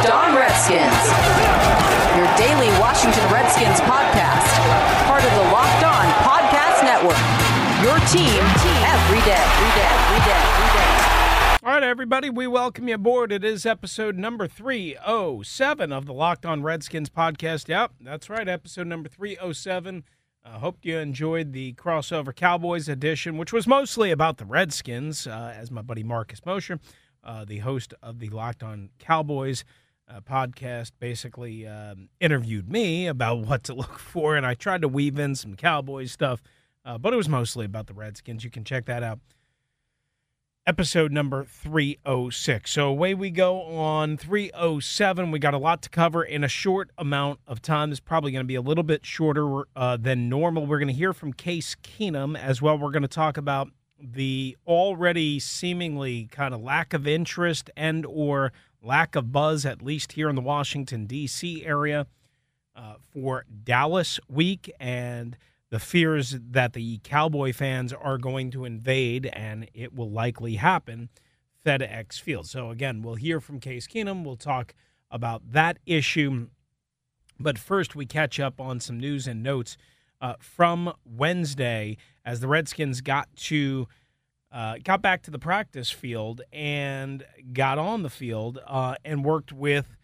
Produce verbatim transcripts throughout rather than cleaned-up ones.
Locked On Redskins, your daily Washington Redskins podcast, part of the Locked On Podcast Network, your team every day, every day, every day, every day. All right, everybody, we welcome you aboard. It is episode number three oh seven of the Locked On Redskins podcast. Yep, that's right, episode number three oh seven. I uh, hope you enjoyed the crossover Cowboys edition, which was mostly about the Redskins, uh, as my buddy Marcus Mosher, uh, the host of the Locked On Cowboys uh, podcast, basically um, interviewed me about what to look for, and I tried to weave in some Cowboys stuff, uh, but it was mostly about the Redskins. You can check that out. Episode number three oh six. So away we go on three oh seven. We got a lot to cover in a short amount of time. This is probably going to be a little bit shorter uh, than normal. We're going to hear from Case Keenum as well. We're going to talk about the already seemingly kind of lack of interest and or lack of buzz, at least here in the Washington, D C area, uh, for Dallas week, and the fears that the Cowboy fans are going to invade, and it will likely happen, FedEx Field. So, again, we'll hear from Case Keenum. We'll talk about that issue. But first, we catch up on some news and notes uh, from Wednesday as the Redskins got to uh, got back to the practice field and got on the field uh, and worked with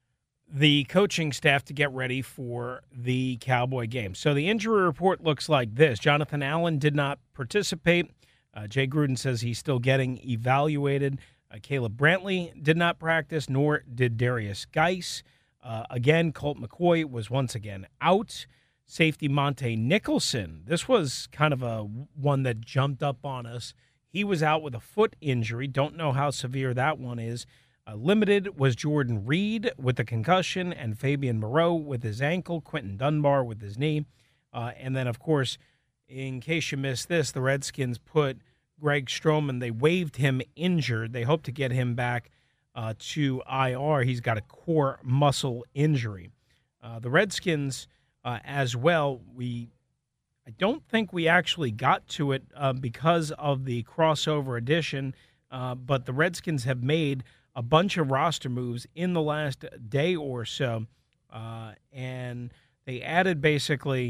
the coaching staff to get ready for the Cowboy game. So the injury report looks like this. Jonathan Allen did not participate. Uh, Jay Gruden says he's still getting evaluated. Uh, Caleb Brantley did not practice, nor did Darius Geis. Uh, again, Colt McCoy was once again out. Safety Monte Nicholson. This was kind of a one that jumped up on us. He was out with a foot injury. Don't know how severe that one is. Uh, limited was Jordan Reed with the concussion and Fabian Moreau with his ankle, Quentin Dunbar with his knee. Uh, and then, of course, in case you missed this, the Redskins put Greg Stroman, they waived him injured. They hope to get him back uh, to I R. He's got a core muscle injury. Uh, the Redskins uh, as well, we I don't think we actually got to it uh, because of the crossover edition, uh, but the Redskins have made a bunch of roster moves in the last day or so, uh, and they added basically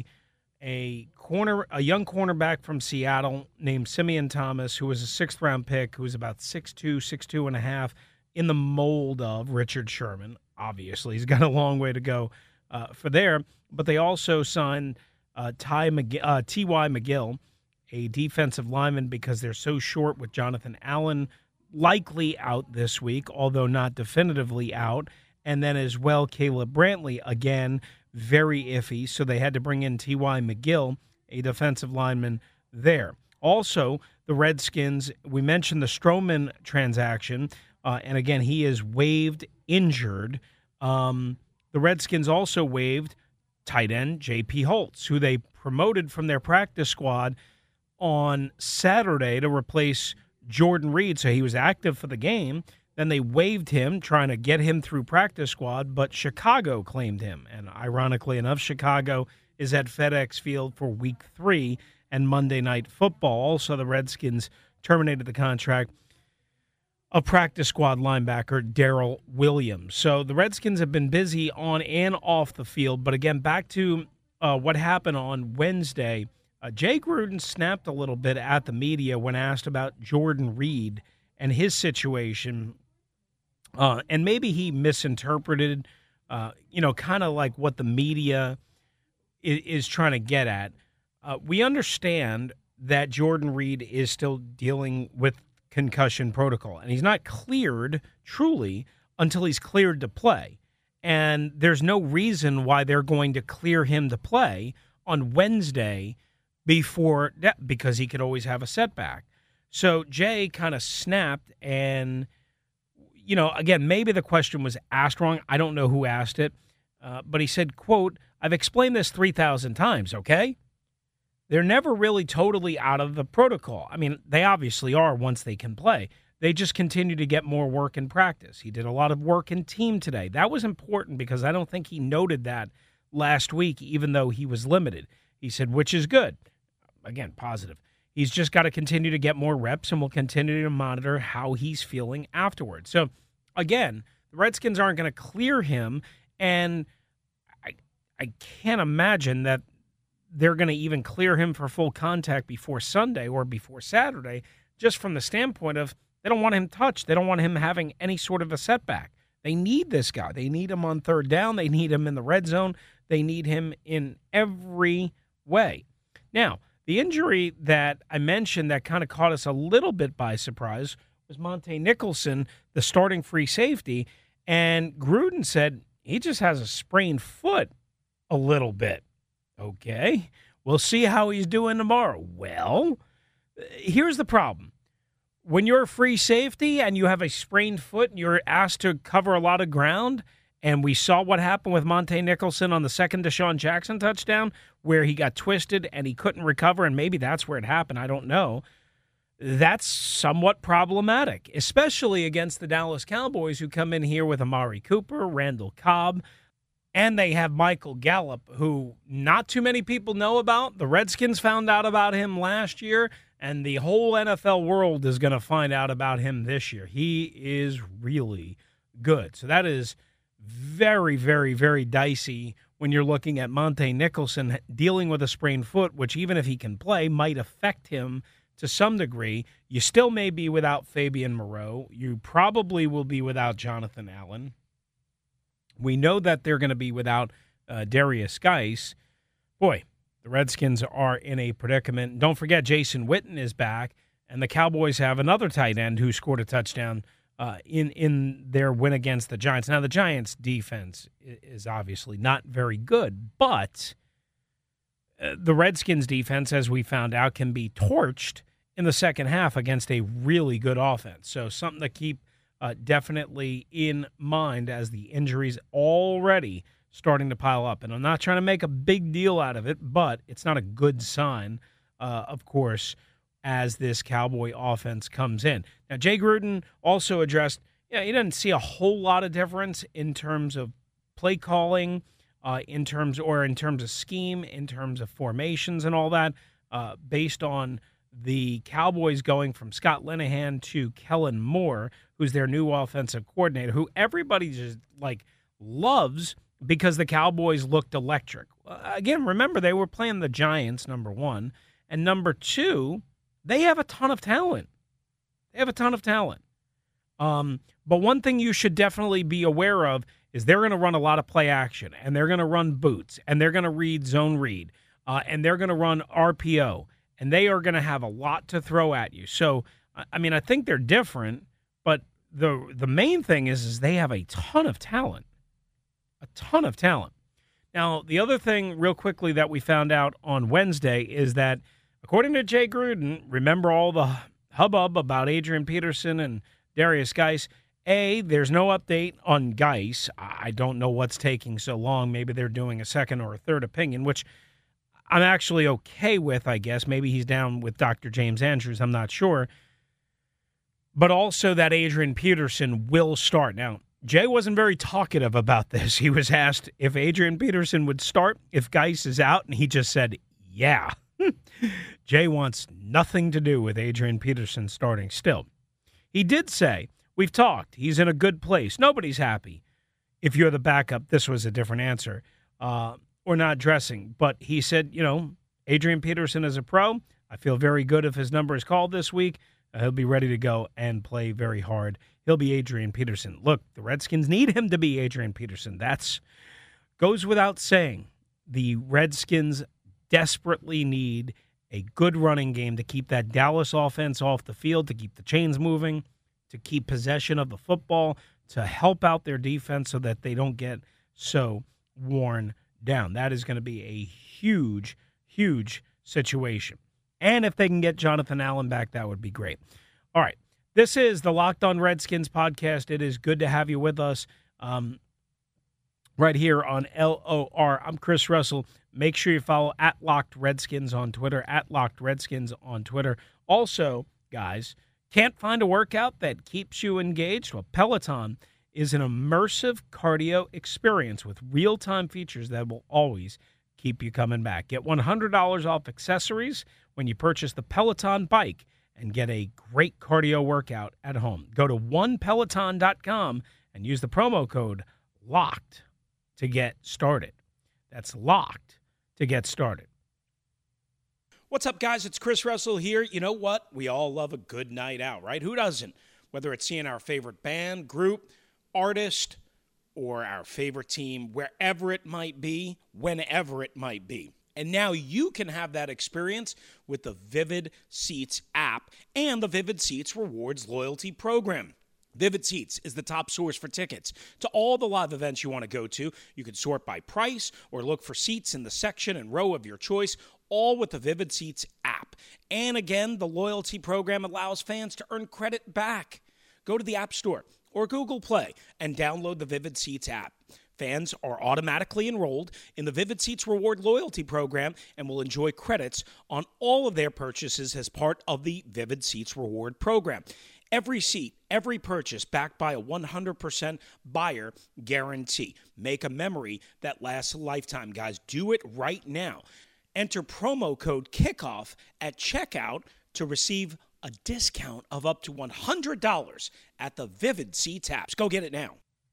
a corner, a young cornerback from Seattle named Simeon Thomas, who was a sixth-round pick, who was about six two, six two and a half, in the mold of Richard Sherman. Obviously, he's got a long way to go uh, for there, but they also signed uh, Ty McG- uh, T Y McGill, a defensive lineman, because they're so short with Jonathan Allen likely out this week, although not definitively out. And then as well, Caleb Brantley, again, very iffy. So they had to bring in T Y McGill, a defensive lineman there. Also, the Redskins, we mentioned the Stroman transaction, uh, and again, he is waived injured. Um, the Redskins also waived tight end J P Holtz, who they promoted from their practice squad on Saturday to replace Jordan Reed, so he was active for the game. Then they waived him, trying to get him through practice squad, but Chicago claimed him. And ironically enough, Chicago is at FedEx Field for week three and Monday Night Football. Also, the Redskins terminated the contract of practice squad linebacker Darrell Williams. So the Redskins have been busy on and off the field. But again, back to uh, what happened on Wednesday. Uh, Jay Gruden snapped a little bit at the media when asked about Jordan Reed and his situation. Uh, and maybe he misinterpreted, uh, you know, kind of like what the media is, is trying to get at. Uh, we understand that Jordan Reed is still dealing with concussion protocol, and he's not cleared truly until he's cleared to play. And there's no reason why they're going to clear him to play on Wednesday before that, because he could always have a setback. So Jay kind of snapped, and, you know, again, maybe the question was asked wrong. I don't know who asked it, uh, but he said, quote, "I've explained this three thousand times, okay? They're never really totally out of the protocol. I mean, they obviously are once they can play. They just continue to get more work in practice. He did a lot of work in team today. That was important because I don't think he noted that last week, even though he was limited. He said, which is good. Again, positive. He's just got to continue to get more reps, and we'll continue to monitor how he's feeling afterwards." So, again, the Redskins aren't going to clear him, and I, I can't imagine that they're going to even clear him for full contact before Sunday or before Saturday, just from the standpoint of they don't want him touched. They don't want him having any sort of a setback. They need this guy. They need him on third down. They need him in the red zone. They need him in every way. Now, the injury that I mentioned that kind of caught us a little bit by surprise was Monte Nicholson, the starting free safety, and Gruden said he just has a sprained foot a little bit. Okay, we'll see how he's doing tomorrow. Well, here's the problem. When you're a free safety and you have a sprained foot and you're asked to cover a lot of ground, and we saw what happened with Monte Nicholson on the second Deshaun Jackson touchdown where he got twisted and he couldn't recover, and maybe that's where it happened. I don't know. That's somewhat problematic, especially against the Dallas Cowboys, who come in here with Amari Cooper, Randall Cobb, and they have Michael Gallup, who not too many people know about. The Redskins found out about him last year, and the whole N F L world is going to find out about him this year. He is really good. So that is very, very, very dicey when you're looking at Monte Nicholson dealing with a sprained foot, which even if he can play, might affect him to some degree. You still may be without Fabian Moreau. You probably will be without Jonathan Allen. We know that they're going to be without uh, Darius Geis. Boy, the Redskins are in a predicament. Don't forget, Jason Witten is back, and the Cowboys have another tight end who scored a touchdown uh, in, in their win against the Giants. Now, the Giants' defense is obviously not very good, but uh, the Redskins' defense, as we found out, can be torched in the second half against a really good offense. So something to keep Uh, definitely in mind as the injuries already starting to pile up. And I'm not trying to make a big deal out of it, but it's not a good sign, uh, of course, as this Cowboy offense comes in. Now, Jay Gruden also addressed, yeah, he didn't see a whole lot of difference in terms of play calling, uh, in terms or in terms of scheme, in terms of formations and all that, uh, based on the Cowboys going from Scott Linehan to Kellen Moore, who's their new offensive coordinator, who everybody just, like, loves because the Cowboys looked electric. Again, remember, they were playing the Giants, number one. And number two, they have a ton of talent. They have a ton of talent. Um, but one thing you should definitely be aware of is they're going to run a lot of play action, and they're going to run boots, and they're going to read zone read, uh, and they're going to run R P O. And they are going to have a lot to throw at you. So, I mean, I think they're different, but the the main thing is, is they have a ton of talent. A ton of talent. Now, the other thing, real quickly, that we found out on Wednesday is that, according to Jay Gruden, remember all the hubbub about Adrian Peterson and Darius Geis? A, there's no update on Geis. I don't know what's taking so long. Maybe they're doing a second or a third opinion, which I'm actually okay with, I guess. Maybe he's down with Doctor James Andrews. I'm not sure. But also that Adrian Peterson will start. Now, Jay wasn't very talkative about this. He was asked if Adrian Peterson would start if Geis is out, and he just said, yeah. Jay wants nothing to do with Adrian Peterson starting still. He did say, we've talked. He's in a good place. Nobody's happy. If you're the backup, this was a different answer. Uh Or not dressing. But he said, you know, Adrian Peterson is a pro. I feel very good if his number is called this week. Uh, he'll be ready to go and play very hard. He'll be Adrian Peterson. Look, the Redskins need him to be Adrian Peterson. That's goes without saying. The Redskins desperately need a good running game to keep that Dallas offense off the field, to keep the chains moving, to keep possession of the football, to help out their defense so that they don't get so worn down. That is going to be a huge, huge situation. And if they can get Jonathan Allen back, that would be great. All right. This is the Locked On Redskins podcast. It is good to have you with us um, right here on L O R. I'm Chris Russell. Make sure you follow at Locked Redskins on Twitter, at Locked Redskins on Twitter. Also, guys, can't find a workout that keeps you engaged? Well, Peloton is an immersive cardio experience with real-time features that will always keep you coming back. Get one hundred dollars off accessories when you purchase the Peloton bike and get a great cardio workout at home. Go to one peloton dot com and use the promo code LOCKED to get started. That's LOCKED to get started. What's up, guys? It's Chris Russell here. You know what? We all love a good night out, right? Who doesn't? Whether it's seeing our favorite band, group, artist, or our favorite team, wherever it might be, whenever it might be. And now you can have that experience with the Vivid Seats app and the Vivid Seats Rewards loyalty program. Vivid Seats is the top source for tickets to all the live events you want to go to. You can sort by price or look for seats in the section and row of your choice, all with the Vivid Seats app. And again, the loyalty program allows fans to earn credit back. Go to the App Store or Google Play and download the Vivid Seats app. Fans are automatically enrolled in the Vivid Seats Reward loyalty program and will enjoy credits on all of their purchases as part of the Vivid Seats Reward program. Every seat, every purchase backed by a one hundred percent buyer guarantee. Make a memory that lasts a lifetime, guys. Do it right now. Enter promo code KICKOFF at checkout to receive a discount of up to one hundred dollars at the Vivid Seats apps. Go get it now.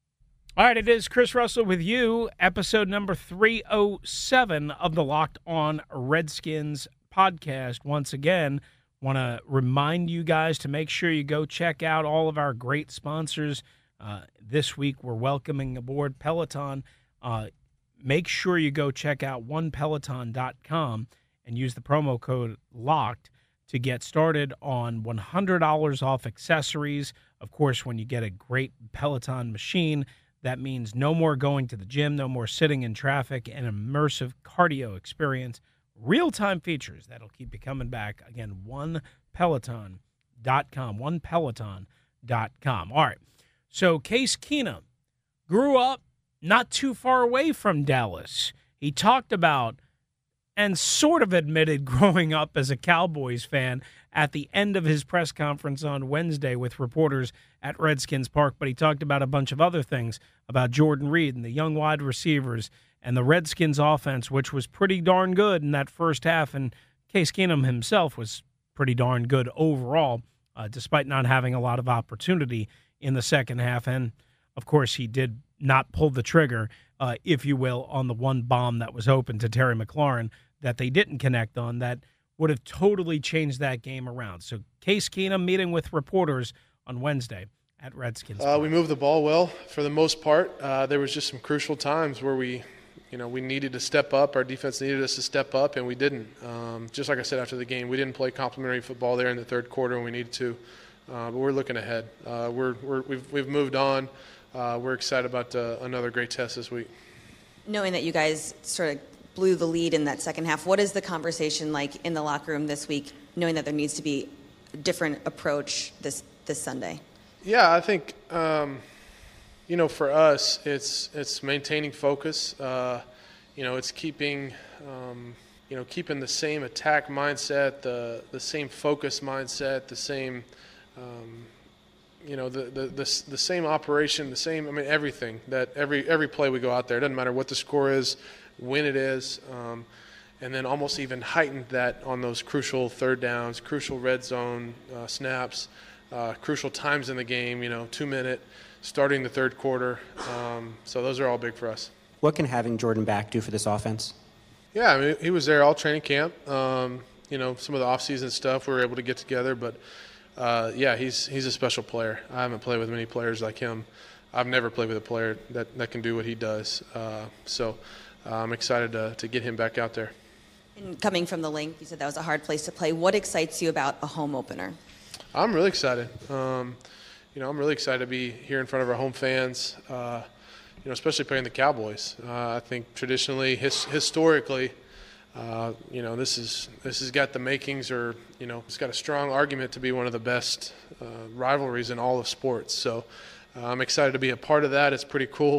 All right, it is Chris Russell with you, episode number three oh seven of the Locked On Redskins podcast. Once again, want to remind you guys to make sure you go check out all of our great sponsors. Uh, this week, we're welcoming aboard Peloton. Uh, make sure you go check out one peloton dot com and use the promo code LOCKED to get started on one hundred dollars off accessories. Of course, when you get a great Peloton machine, that means no more going to the gym, no more sitting in traffic, an immersive cardio experience, real-time features that'll keep you coming back. Again, one peloton dot com, one peloton dot com. All right, so Case Keenum grew up not too far away from Dallas. He talked about and sort of admitted growing up as a Cowboys fan at the end of his press conference on Wednesday with reporters at Redskins Park, but he talked about a bunch of other things, about Jordan Reed and the young wide receivers and the Redskins offense, which was pretty darn good in that first half, and Case Keenum himself was pretty darn good overall, uh, despite not having a lot of opportunity in the second half, and of course he did not pull the trigger, uh, if you will, on the one bomb that was open to Terry McLaurin that they didn't connect on that would have totally changed that game around. So Case Keenum meeting with reporters on Wednesday at Redskins. Uh, we moved the ball well for the most part. Uh, there was just some crucial times where we, you know, we needed to step up. Our defense needed us to step up, and we didn't. Um, just like I said after the game, we didn't play complimentary football there in the third quarter, and we needed to. Uh, but we're looking ahead. Uh, we're, we're we've we've moved on. Uh, we're excited about uh, another great test this week. Knowing that you guys sort of blew the lead in that second half, what is the conversation like in the locker room this week, knowing that there needs to be a different approach this this Sunday? Yeah, I think, um, you know, for us, it's it's maintaining focus. Uh, you know, it's keeping, um, you know, keeping the same attack mindset, the the same focus mindset, the same, um, you know, the, the the the same operation, the same. I mean, everything that every every play we go out there, it doesn't matter what the score is, when it is, um, and then almost even heightened that on those crucial third downs, crucial red zone uh, snaps, uh, crucial times in the game. You know, two minute, starting the third quarter. Um, so those are all big for us. What can having Jordan back do for this offense? Yeah, I mean, he was there all training camp. Um, you know, some of the off-season stuff we were able to get together, but uh, yeah, he's he's a special player. I haven't played with many players like him. I've never played with a player that, that can do what he does. Uh, so. Uh, I'm excited to, to get him back out there. And coming from the Link, you said that was a hard place to play. What excites you about a home opener? I'm really excited. Um, you know, I'm really excited to be here in front of our home fans, uh, you know, especially playing the Cowboys. Uh, I think traditionally, his, historically, uh, you know, this is this has got the makings, or, you know, it's got a strong argument to be one of the best uh, rivalries in all of sports. So uh, I'm excited to be a part of that. It's pretty cool.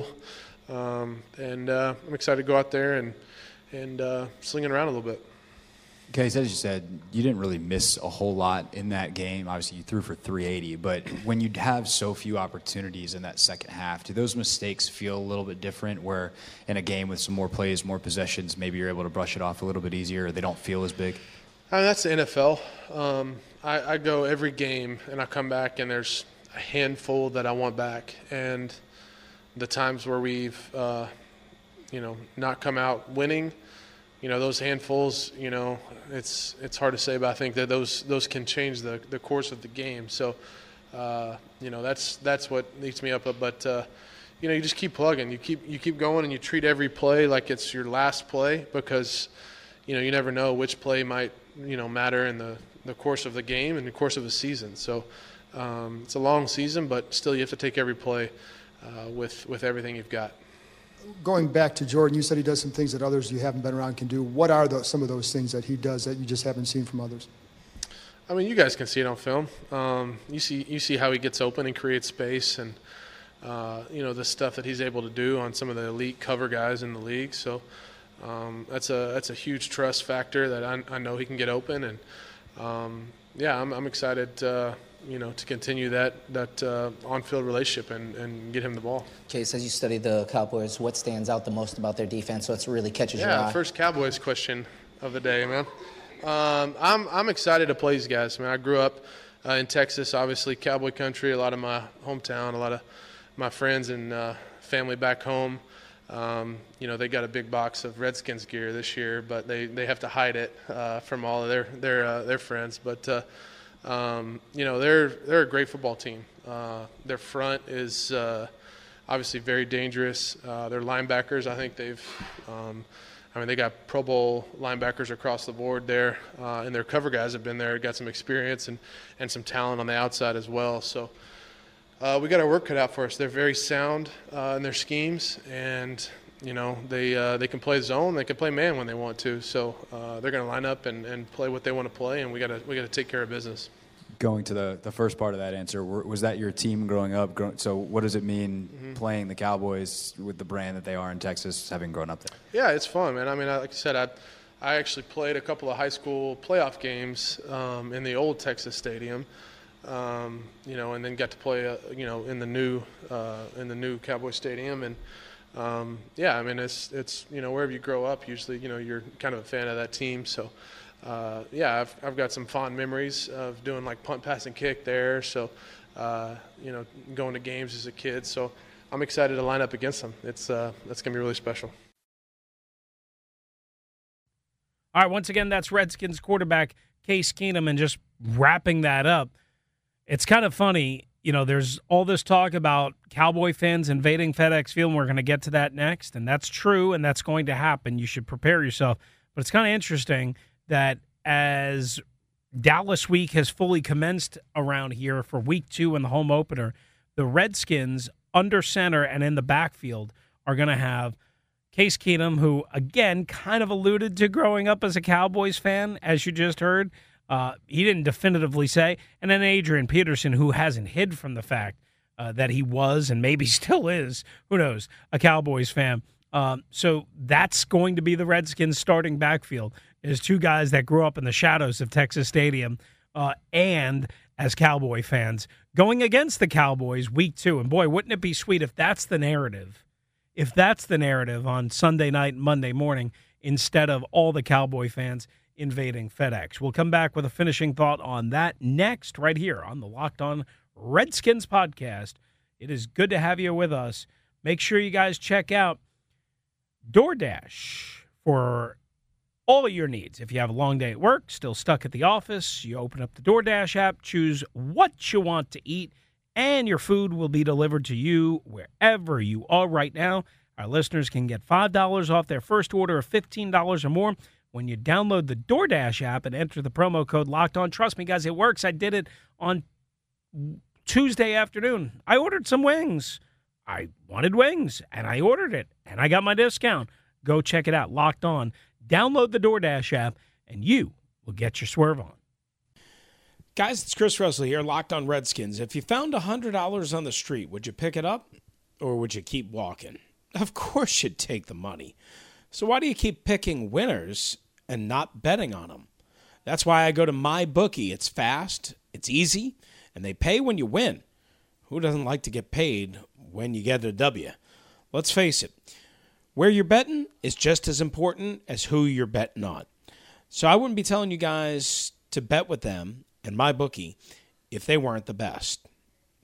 Um, and uh, I'm excited to go out there and and uh, sling it around a little bit. Case, as you said, you didn't really miss a whole lot in that game. Obviously, you threw for three eighty, but when you have so few opportunities in that second half, do those mistakes feel a little bit different, where in a game with some more plays, more possessions, maybe you're able to brush it off a little bit easier, or they don't feel as big? I mean, that's the N F L. Um, I, I go every game, and I come back, and there's a handful that I want back. And the times where we've, uh, you know, not come out winning, you know, those handfuls, you know, it's it's hard to say, but I think that those those can change the, the course of the game. So, uh, you know, that's that's what eats me up. But, uh, you know, you just keep plugging. You keep you keep going, and you treat every play like it's your last play because, you know, you never know which play might, you know, matter in the, the course of the game and the course of the season. So um, it's a long season, but still you have to take every play uh, with, with everything you've got. Going back to Jordan, you said he does some things that others you haven't been around can do. What are those, some of those things that he does that you just haven't seen from others? I mean, you guys can see it on film. Um, you see you see how he gets open and creates space and, uh, you know, the stuff that he's able to do on some of the elite cover guys in the league. So um, that's a that's a huge trust factor that I, I know he can get open. And, um, yeah, I'm, I'm excited uh, you know, to continue that that uh, on-field relationship and, and get him the ball. Case, as you study the Cowboys, what stands out the most about their defense? What's really catches yeah, your eye? Yeah, first Cowboys question of the day, man. Um, I'm I'm excited to play these guys. I mean, I grew up uh, in Texas, obviously Cowboy country. A lot of my hometown, a lot of my friends and uh, family back home. Um, you know, they got a big box of Redskins gear this year, but they, they have to hide it uh, from all of their their uh, their friends. But uh, um, you know, they're they're a great football team. Uh, their front is uh, obviously very dangerous. Uh, their linebackers, I think they've. Um, I mean, they got Pro Bowl linebackers across the board there, uh, and their cover guys have been there, got some experience and, and some talent on the outside as well. So uh, we got our work cut out for us. They're very sound uh, in their schemes, and you know they uh, they can play zone, they can play man when they want to. So uh, they're going to line up and, and play what they want to play, and we got to we got to take care of business. Going to the, the first part of that answer, was that your team growing up? Grow, so what does it mean mm-hmm. playing the Cowboys with the brand that they are in Texas, having grown up there? Yeah, it's fun, man. I mean, like I said, I I actually played a couple of high school playoff games um, in the old Texas Stadium, um, you know, and then got to play, uh, you know, in the new uh, in the new Cowboy Stadium, and um, yeah, I mean, it's it's you know wherever you grow up, usually you know you're kind of a fan of that team, so. Uh, yeah, I've I've got some fond memories of doing like punt, pass, and kick there. So, uh, you know, going to games as a kid. So, I'm excited to line up against them. It's uh, that's gonna be really special. All right, once again, that's Redskins quarterback Case Keenum, and just wrapping that up. It's kind of funny, you know. There's all this talk about Cowboy fans invading FedEx Field, and we're going to get to that next, and that's true, and that's going to happen. You should prepare yourself. But it's kind of interesting that as Dallas week has fully commenced around here for week two and the home opener, the Redskins under center and in the backfield are going to have Case Keenum, who, again, kind of alluded to growing up as a Cowboys fan, as you just heard. Uh, he didn't definitively say. And then Adrian Peterson, who hasn't hid from the fact uh, that he was and maybe still is, who knows, a Cowboys fan. Um, so that's going to be the Redskins starting backfield, is two guys that grew up in the shadows of Texas Stadium uh, and as Cowboy fans going against the Cowboys week two. And boy, wouldn't it be sweet if that's the narrative, if that's the narrative on Sunday night and Monday morning instead of all the Cowboy fans invading FedEx. We'll come back with a finishing thought on that next right here on the Locked On Redskins podcast. It is good to have you with us. Make sure you guys check out DoorDash for all of your needs. If you have a long day at work, still stuck at the office, you open up the DoorDash app, choose what you want to eat, and your food will be delivered to you wherever you are right now. Our listeners can get five dollars off their first order of fifteen dollars or more when you download the DoorDash app and enter the promo code Locked On. Trust me, guys, it works. I did it on Tuesday afternoon. I ordered some wings. I wanted wings, and I ordered it, and I got my discount. Go check it out, Locked On. Download the DoorDash app, and you will get your swerve on. Guys, it's Chris Russell here, Locked On Redskins. If you found one hundred dollars on the street, would you pick it up, or would you keep walking? Of course you'd take the money. So why do you keep picking winners and not betting on them? That's why I go to MyBookie. It's fast, it's easy, and they pay when you win. Who doesn't like to get paid when you get a W? Let's face it, where you're betting is just as important as who you're betting on. So I wouldn't be telling you guys to bet with them and MyBookie if they weren't the best.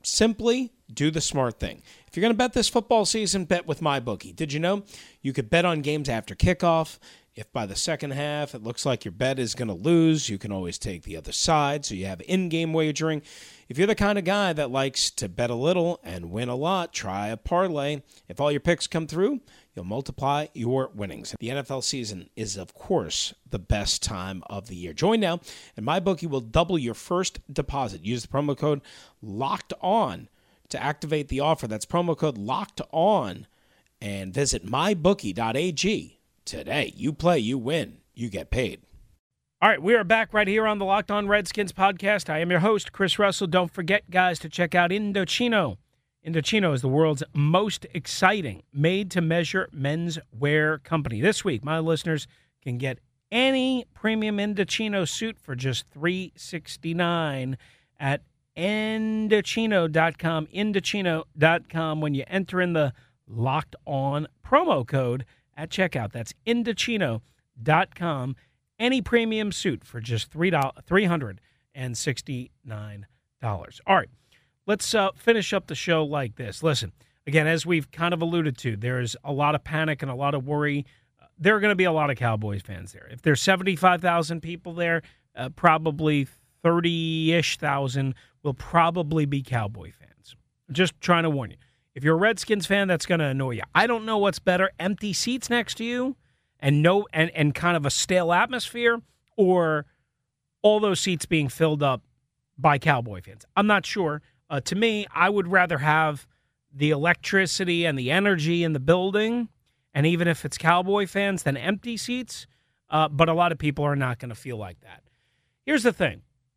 Simply do the smart thing. If you're going to bet this football season, bet with MyBookie. Did you know you could bet on games after kickoff? If by the second half it looks like your bet is going to lose, you can always take the other side, so you have in-game wagering. If you're the kind of guy that likes to bet a little and win a lot, try a parlay. If all your picks come through, you'll multiply your winnings. The N F L season is, of course, the best time of the year. Join now, and MyBookie will double your first deposit. Use the promo code LOCKEDON to activate the offer. That's promo code LOCKEDON, and visit my bookie dot a g today. You play, you win, you get paid. All right, we are back right here on the Locked On Redskins podcast. I am your host, Chris Russell. Don't forget, guys, to check out Indochino. Indochino is the world's most exciting made-to-measure men's wear company. This week, my listeners can get any premium Indochino suit for just three hundred sixty-nine dollars at Indochino dot com. Indochino dot com when you enter in the Locked On promo code at checkout. That's Indochino dot com. Any premium suit for just three hundred sixty-nine dollars. All right, let's uh, finish up the show like this. Listen, again, as we've kind of alluded to, there's a lot of panic and a lot of worry. Uh, there are going to be a lot of Cowboys fans there. If there's seventy-five thousand people there, uh, probably thirty-ish thousand will probably be Cowboy fans. Just trying to warn you. If you're a Redskins fan, that's going to annoy you. I don't know what's better, empty seats next to you and no and, and kind of a stale atmosphere, or all those seats being filled up by Cowboy fans. I'm not sure. Uh, to me, I would rather have the electricity and the energy in the building, and even if it's Cowboy fans, than empty seats. Uh, but a lot of people are not going to feel like that. Here's the thing.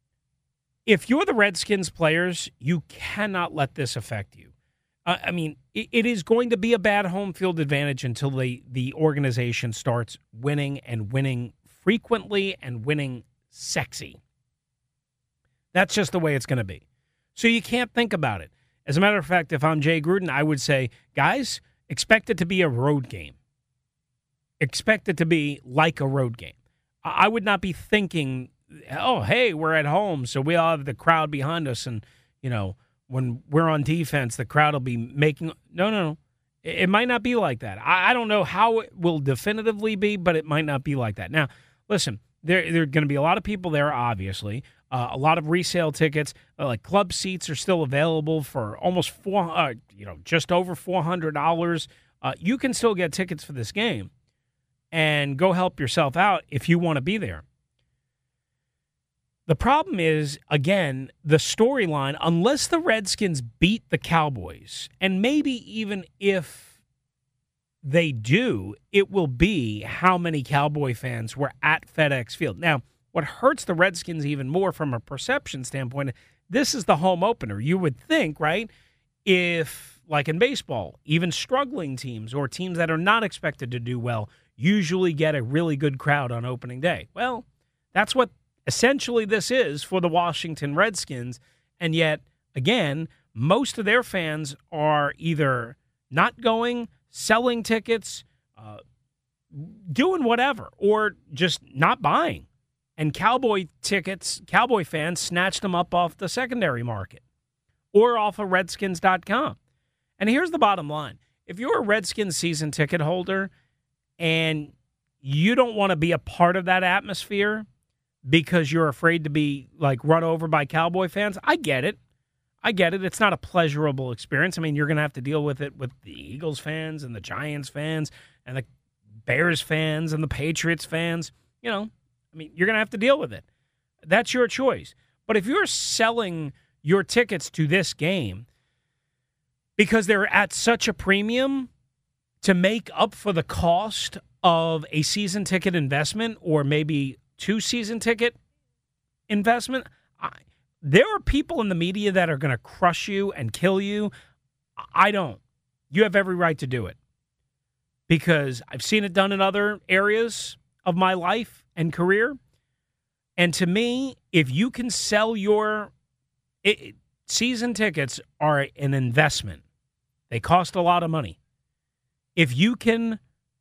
If you're the Redskins players, you cannot let this affect you. Uh, I mean, it, it is going to be a bad home field advantage until the, the organization starts winning and winning frequently and winning sexy. That's just the way it's going to be. So you can't think about it. As a matter of fact, if I'm Jay Gruden, I would say, guys, expect it to be a road game. Expect it to be like a road game. I would not be thinking, oh, hey, we're at home, so we all have the crowd behind us, and, you know, when we're on defense, the crowd will be making – no, no, no. It might not be like that. I don't know how it will definitively be, but it might not be like that. Now, listen, there, there are going to be a lot of people there, obviously. Uh, a lot of resale tickets. Uh, like club seats are still available for almost four, uh, you know, just over four hundred dollars. Uh, you can still get tickets for this game and go help yourself out if you want to be there. The problem is, again, the storyline, unless the Redskins beat the Cowboys, and maybe even if they do, it will be how many Cowboy fans were at FedEx Field. Now, what hurts the Redskins even more from a perception standpoint, this is the home opener. You would think, right, if, like in baseball, even struggling teams or teams that are not expected to do well usually get a really good crowd on opening day. Well, that's what essentially this is for the Washington Redskins, and yet, again, most of their fans are either not going, selling tickets, uh, doing whatever, or just not buying. And Cowboy tickets, Cowboy fans snatched them up off the secondary market or off of Redskins dot com. And here's the bottom line. If you're a Redskins season ticket holder and you don't want to be a part of that atmosphere because you're afraid to be like run over by Cowboy fans, I get it. I get it. It's not a pleasurable experience. I mean, you're going to have to deal with it with the Eagles fans and the Giants fans and the Bears fans and the Patriots fans. You know, I mean, you're going to have to deal with it. That's your choice. But if you're selling your tickets to this game because they're at such a premium to make up for the cost of a season ticket investment or maybe two season ticket investment, I, there are people in the media that are going to crush you and kill you. I don't. You have every right to do it because I've seen it done in other areas of my life and career. And to me, if you can sell your it, season tickets are an investment. They cost a lot of money. If you can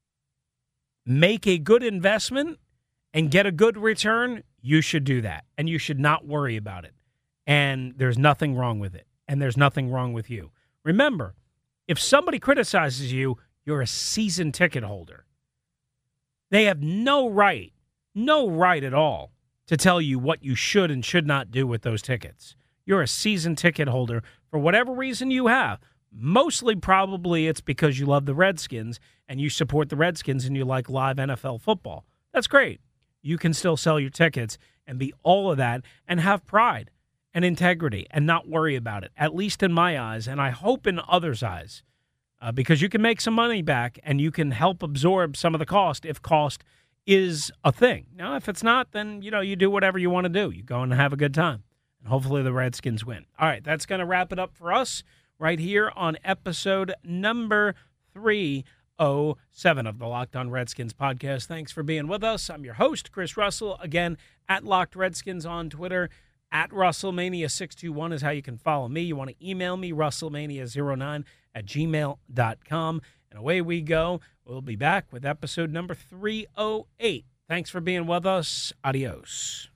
make a good investment and get a good return, you should do that. And you should not worry about it. And there's nothing wrong with it. and there's nothing wrong with you. Remember, if somebody criticizes you, you're a season ticket holder. They have no right, no right at all to tell you what you should and should not do with those tickets. You're a season ticket holder for whatever reason you have. Mostly probably it's because you love the Redskins and you support the Redskins and you like live N F L football. That's great. You can still sell your tickets and be all of that and have pride and integrity and not worry about it, at least in my eyes, and I hope in others' eyes, uh, because you can make some money back and you can help absorb some of the cost if cost is a thing. Now, if it's not, then, you know, you do whatever you want to do. You go and have a good time, and hopefully the Redskins win. All right, that's going to wrap it up for us right here on episode number three oh seven of the Locked On Redskins podcast. Thanks for being with us. I'm your host, Chris Russell. Again, at Locked Redskins on Twitter. At Russellmania six two one is how you can follow me. You want to email me, russellmania zero nine at gmail dot com. And away we go. We'll be back with episode number three oh eight. Thanks for being with us. Adios.